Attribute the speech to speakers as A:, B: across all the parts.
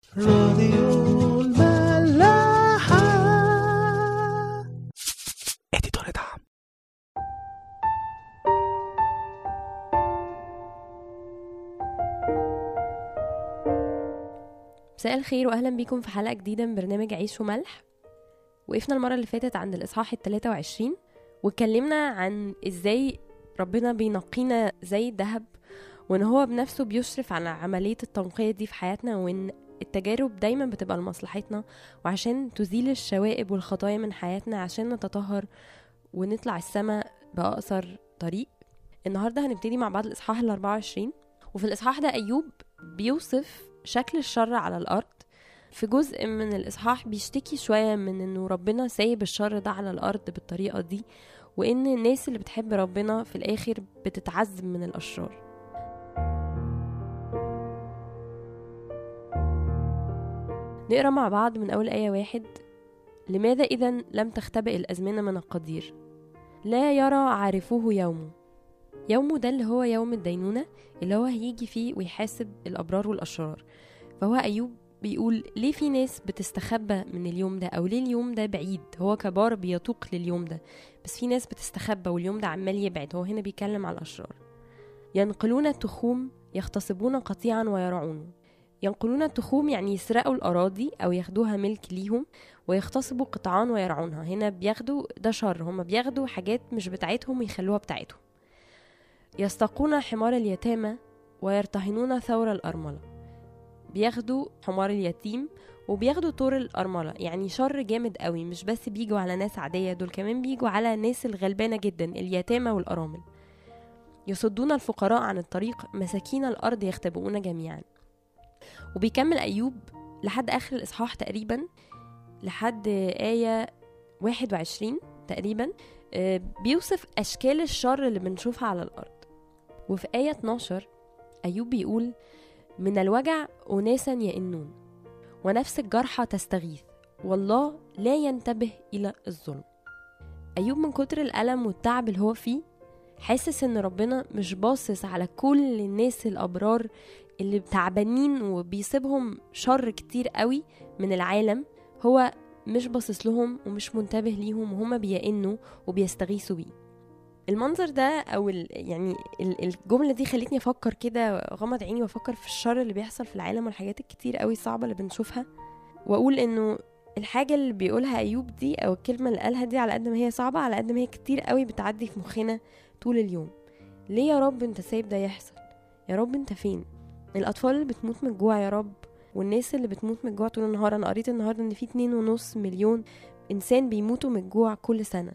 A: راديو الملاحة. اديتور دعم.
B: مساء الخير واهلا بيكم في حلقة جديدة من برنامج عيش وملح. وقفنا المرة اللي فاتت عند الإصحاح 23 واتكلمنا عن ازاي ربنا بينقينا زي الذهب، وان هو بنفسه بيشرف على عملية التنقية دي في حياتنا، وان التجارب دايما بتبقى لمصلحتنا وعشان تزيل الشوائب والخطايا من حياتنا عشان نتطهر ونطلع السماء بأقصر طريق. النهاردة هنبتدي مع بعض الإصحاح 24، وفي الإصحاح ده أيوب بيوصف شكل الشر على الأرض. في جزء من الإصحاح بيشتكي شوية من إنه ربنا سايب الشر ده على الأرض بالطريقة دي، وإن الناس اللي بتحب ربنا في الآخر بتتعذب من الأشرار. نقرأ مع بعض من أول آية 1. لماذا إذن لم تختبئ الأزمنة من القدير؟ لا يرى عارفوه يومه ده اللي هو يوم الدينونة، اللي هو هيجي فيه ويحاسب الأبرار والأشرار. فهو أيوب بيقول ليه في ناس بتستخبى من اليوم ده، أو ليه اليوم ده بعيد؟ هو كبار بيتوق لليوم ده، بس في ناس بتستخبى واليوم ده عمال يبعد. هو هنا بيكلم على الأشرار. ينقلون التخوم يغتصبون قطيعا ويرعون. ينقلون التخوم يعني يسرقوا الأراضي أو ياخدوها ملك ليهم، ويغتصبوا قطعان ويرعونها. هنا بياخدوا ده شر، هم بياخدوا حاجات مش بتاعتهم ويخلوها بتاعتهم. يستقون حمار اليتامى ويرتهنون ثور الأرملة. بياخدوا حمار اليتيم وبياخدوا طور الأرملة. يعني شر جامد قوي، مش بس بيجوا على ناس عادية، دول كمان بيجوا على ناس الغلبانة جدا، اليتامى والأرامل. يصدون الفقراء عن الطريق، مساكين الأرض يختبئون جميعا. وبيكمل أيوب لحد آخر الإصحاح تقريبا، لحد آية 21 تقريبا، بيوصف أشكال الشر اللي بنشوفها على الأرض. وفي آية 12 أيوب بيقول من الوجع أناسا يئنون، ونفس الجرحى تستغيث، والله لا ينتبه إلى الظلم. أيوب من كتر الألم والتعب اللي هو فيه حاسس إن ربنا مش باصص على كل الناس الأبرار اللي تعبانين وبيسيبهم شر كتير قوي من العالم. هو مش باصص لهم ومش منتبه ليهم، وهم بيئنوا وبيستغيثوا بيه. المنظر ده او يعني الجمله دي خلتني افكر كده، غمض عيني وافكر في الشر اللي بيحصل في العالم والحاجات الكتير قوي الصعبه اللي بنشوفها، واقول انه الحاجه اللي بيقولها ايوب دي او الكلمه اللي قالها دي على قد ما هي صعبه على قد ما هي كتير قوي بتعدي في مخنا طول اليوم. ليه يا رب انت سايب ده يحصل؟ يا رب انت فين؟ الاطفال اللي بتموت من الجوع يا رب، والناس اللي بتموت من الجوع طول النهار. انا قريت النهارده ان في 2.5 مليون انسان بيموتوا من الجوع كل سنه.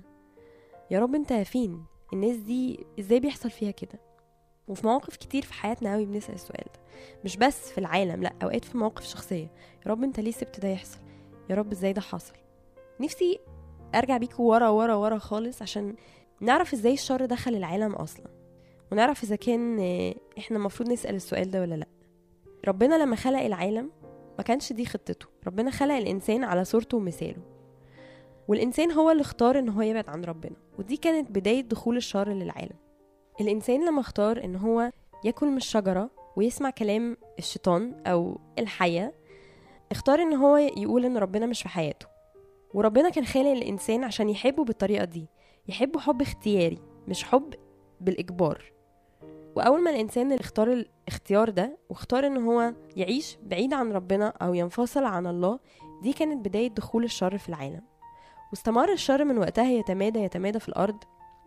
B: يا رب انت فين؟ الناس دي ازاي بيحصل فيها كده؟ وفي مواقف كتير في حياتنا قوي بنسأل السؤال ده، مش بس في العالم، لا اوقات في مواقف شخصية. يا رب انت ليه سبت ده يحصل؟ يا رب ازاي ده حصل؟ نفسي ارجع بيكوا ورا ورا ورا خالص عشان نعرف ازاي الشر دخل العالم اصلا، ونعرف اذا كان احنا المفروض نسأل السؤال ده ولا لا. ربنا لما خلق العالم ما كانش دي خطته. ربنا خلق الانسان على صورته ومثاله، والإنسان هو اللي اختار إن هو يبعد عن ربنا، ودي كانت بداية دخول الشر للعالم. الإنسان لما اختار إن هو يأكل من الشجرة ويسمع كلام الشيطان أو الحية، اختار إن هو يقول إن ربنا مش في حياته. وربنا كان خالق الإنسان عشان يحبه بالطريقة دي، يحبه حب اختياري مش حب بالإجبار. وأول ما الإنسان اللي اختار الاختيار ده واختار إن هو يعيش بعيد عن ربنا أو ينفصل عن الله، دي كانت بداية دخول الشر في العالم. واستمر الشر من وقتها يتمادى في الأرض.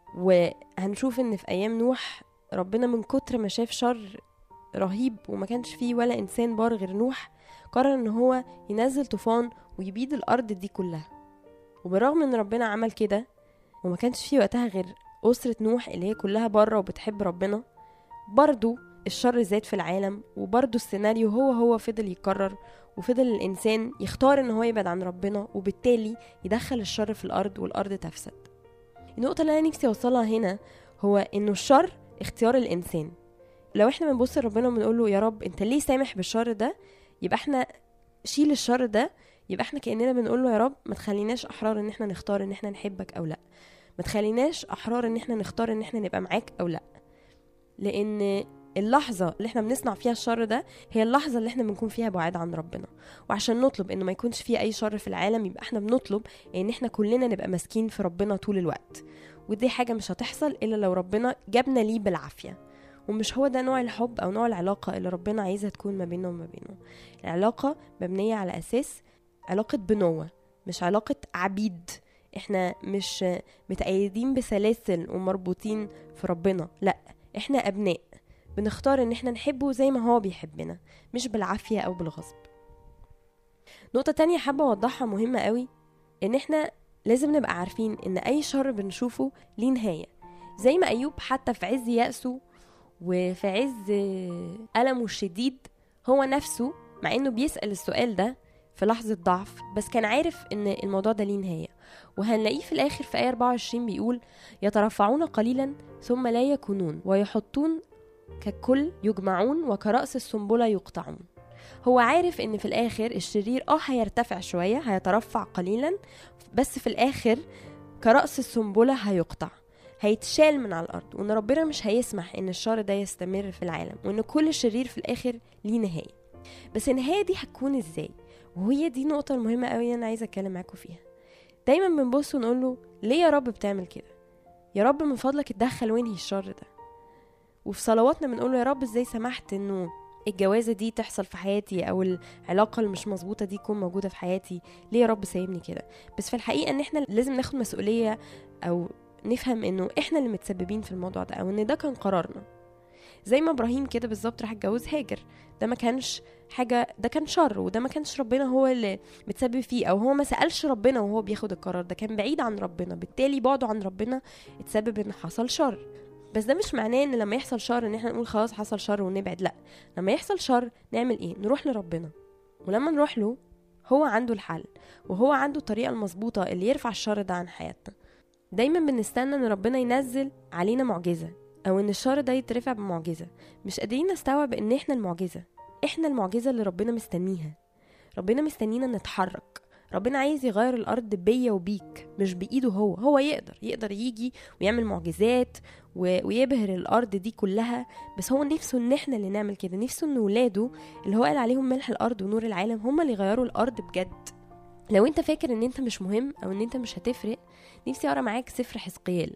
B: وهنشوف ان في أيام نوح ربنا من كتر ما شاف شر رهيب وما كانش فيه ولا إنسان بار غير نوح، قرر ان هو ينزل طوفان ويبيد الأرض دي كلها. وبرغم ان ربنا عمل كده وما كانش فيه وقتها غير أسرة نوح اللي هي كلها بره وبتحب ربنا، برضو الشر زاد في العالم، وبرضو السيناريو هو فضل يكرر، وفضل الإنسان يختار إن هو يبعد عن ربنا، وبالتالي يدخل الشر في الأرض والأرض تفسد. النقطة اللي أنا نفسي أوصلها هنا هو إنه الشر اختيار الإنسان. لو إحنا بنبص لربنا وبنقول له يا رب أنت ليه سامح بالشر ده، يبقى إحنا شيل الشر ده. يبقى إحنا كأننا بنقول له يا رب ما تخليناش أحرار إن إحنا نختار إن إحنا نحبك أو لأ، ما تخليناش أحرار إن إحنا نختار إن إحنا نبقى معاك أو لأ. لأن اللحظة اللي احنا بنصنع فيها الشر ده هي اللحظة اللي احنا بنكون فيها بعاد عن ربنا. وعشان نطلب انه ما يكونش فيه اي شر في العالم، يبقى احنا بنطلب ان احنا كلنا نبقى ماسكين في ربنا طول الوقت. ودي حاجة مش هتحصل الا لو ربنا جابنا ليه بالعافية. ومش هو ده نوع الحب او نوع العلاقة اللي ربنا عايزها تكون ما بيننا وما بينه. العلاقة مبنية على اساس علاقة بنوة، مش علاقة عبيد. احنا مش متأيدين بسلاسل ومربوطين في ربنا، لا، احنا ابناء بنختار ان احنا نحبه زي ما هو بيحبنا، مش بالعافية او بالغصب. نقطة تانية حابة اوضحها مهمة قوي، ان احنا لازم نبقى عارفين ان اي شر بنشوفه ليه نهاية. زي ما ايوب حتى في عز يأسه وفي عز ألمه الشديد، هو نفسه مع انه بيسأل السؤال ده في لحظة ضعف، بس كان عارف ان الموضوع ده ليه نهاية. وهنلاقيه في الاخر في آية 24 بيقول: يترفعون قليلا ثم لا يكونون، ويحطون ككل يجمعون، وكرأس السنبلة يقطعون. هو عارف ان في الاخر الشرير هيرتفع شوية، هيترفع قليلا، بس في الاخر كرأس السنبلة هيقطع، هيتشال من على الارض، وان ربنا مش هيسمح ان الشر ده يستمر في العالم، وان كل شرير في الاخر ليه نهاية. بس النهاية دي هتكون ازاي؟ وهي دي النقطة المهمة قوي انا عايزة اتكلم معاكم فيها. دايما بنبص ونقول له: ليه يا رب بتعمل كده؟ يا رب من فضلك اتدخل وانهي الشر ده. وفي صلواتنا بنقول له: يا رب ازاي سمحت انه الجوازة دي تحصل في حياتي، او العلاقة اللي مش مظبوطة دي تكون موجودة في حياتي؟ ليه يا رب سايبني كده؟ بس في الحقيقة ان احنا لازم ناخد مسؤولية، او نفهم انه احنا اللي متسببين في الموضوع ده، او ان ده كان قرارنا. زي ما ابراهيم كده بالظبط راح اتجوز هاجر، ده ما كانش حاجة، ده كان شر، وده ما كانش ربنا هو اللي متسبب فيه، او هو ما سألش ربنا وهو بياخد القرار ده، كان بعيد عن ربنا، بالتالي بعده عن ربنا اتسبب ان حصل شر. بس ده مش معناه ان لما يحصل شر ان احنا نقول خلاص حصل شر ونبعد، لا، لما يحصل شر نعمل ايه؟ نروح لربنا، ولما نروح له هو عنده الحل، وهو عنده الطريقة المظبوطة اللي يرفع الشر ده عن حياتنا. دايما بنستنى ان ربنا ينزل علينا معجزة، او ان الشر ده يترفع بمعجزة. مش قادرين نستوعب ان احنا المعجزة، احنا المعجزة اللي ربنا مستنيها. ربنا مستنينا نتحرك، ربنا عايز يغير الارض بيا وبيك، مش بايده هو يقدر يجي ويعمل معجزات ويبهر الارض دي كلها، بس هو نفسه ان احنا اللي نعمل كده، نفسه ان ولاده اللي هو قال عليهم ملح الارض ونور العالم هم اللي يغيروا الارض بجد. لو انت فاكر ان انت مش مهم او ان انت مش هتفرق، نفسي اقرا معاك سفر حزقيال.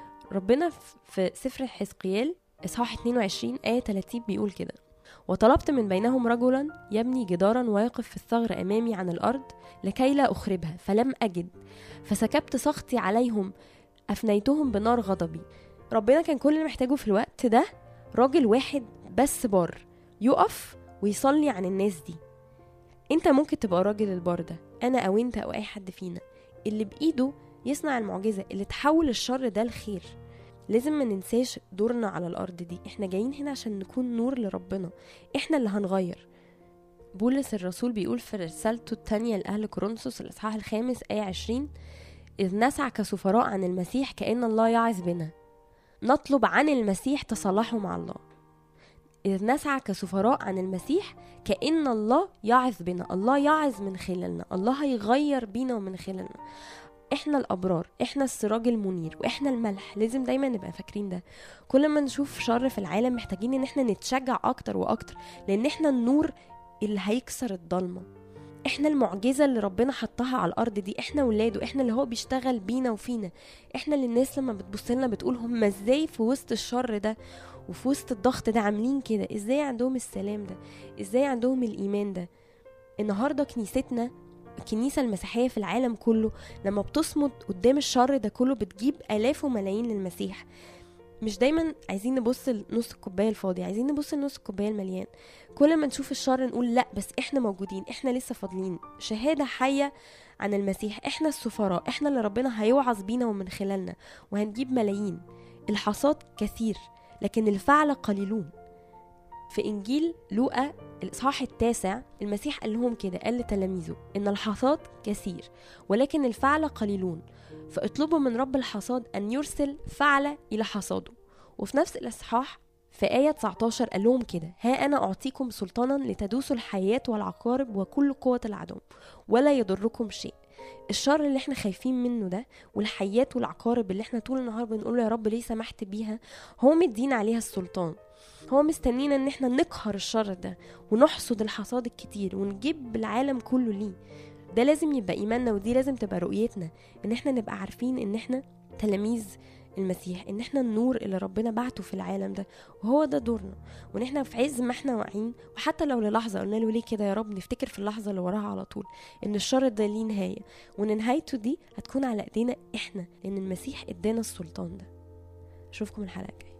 B: ربنا في سفر حزقيال اصحاح 22 آية 30 بيقول كده: وطلبت من بينهم رجلا يبني جدارا ويقف في الثغر أمامي عن الأرض لكي لا أخربها، فلم أجد، فسكبت سخطي عليهم، أفنيتهم بنار غضبي. ربنا كان كل اللي محتاجه في الوقت ده راجل واحد بس بار يقف ويصلي عن الناس دي. انت ممكن تبقى راجل البار ده، انا او انت او اي حد فينا، اللي بإيده يصنع المعجزة اللي تحول الشر ده لخير. لازم ما ننساش دورنا على الأرض دي، احنا جايين هنا عشان نكون نور لربنا، احنا اللي هنغير. بولس الرسول بيقول في رسالته الثانية لأهل كورنثوس الإصحاح 5 آية 20: إذ نسعى كسفراء عن المسيح كأن الله يعظ بنا، نطلب عن المسيح تصالحوا مع الله. إذ نسعى كسفراء عن المسيح كأن الله يعظ بنا، الله يعظ من خلالنا، الله هيغير بينا ومن خلالنا. احنا الابرار، احنا السراج المنير، واحنا الملح. لازم دايما نبقى فاكرين ده. كل ما نشوف شر في العالم محتاجين ان احنا نتشجع اكتر واكتر، لان احنا النور اللي هيكسر الضلمه، احنا المعجزه اللي ربنا حطها على الارض دي، احنا ولاده، احنا اللي هو بيشتغل بينا وفينا، احنا اللي الناس لما بتبص لنا بتقول هم ازاي في وسط الشر ده وفي وسط الضغط ده عاملين كده، ازاي عندهم السلام ده، ازاي عندهم الايمان ده. النهارده كنيستنا، الكنيسة المسيحية في العالم كله، لما بتصمد قدام الشر ده كله بتجيب آلاف وملايين للمسيح. مش دايما عايزين نبص لنص الكوباية الفاضي، عايزين نبص لنص الكوباية المليان. كل ما نشوف الشر نقول لا، بس احنا موجودين، احنا لسه فاضلين شهادة حية عن المسيح، احنا السفراء، احنا اللي ربنا هيوعظ بينا ومن خلالنا، وهنجيب ملايين. الحصاد كثير لكن الفعل قليلون. في إنجيل لوقا الإصحاح 9 المسيح قال لهم كده، قال لتلاميذه إن الحصاد كثير ولكن الفعل قليلون، فاطلبوا من رب الحصاد أن يرسل فعل إلى حصاده. وفي نفس الإصحاح في آية 19 قال لهم كده: ها أنا أعطيكم سلطانا لتدوسوا الحياة والعقارب وكل قوة العدو ولا يضركم شيء. الشر اللي احنا خايفين منه ده والحيات والعقارب اللي احنا طول النهار بنقول يا رب ليه سمحت بيها، هو مدين عليها السلطان. هو مستنينا ان احنا نقهر الشر ده ونحصد الحصاد الكتير ونجيب العالم كله ليه. ده لازم يبقى ايماننا، ودي لازم تبقى رؤيتنا، ان احنا نبقى عارفين ان احنا تلاميذ المسيح، ان احنا النور اللي ربنا بعته في العالم ده، وهو ده دورنا. وان احنا في عز ما احنا واعيين، وحتى لو للحظه قلنا له ليه كده يا رب، نفتكر في اللحظه اللي وراها على طول ان الشر ده ليه نهايه، وان نهايته دي هتكون على ايدينا احنا، لان المسيح ادانا السلطان ده. اشوفكم الحلقه الجايه.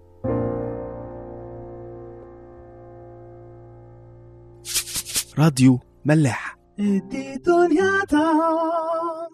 A: راديو ملاح.
C: ادي دنيا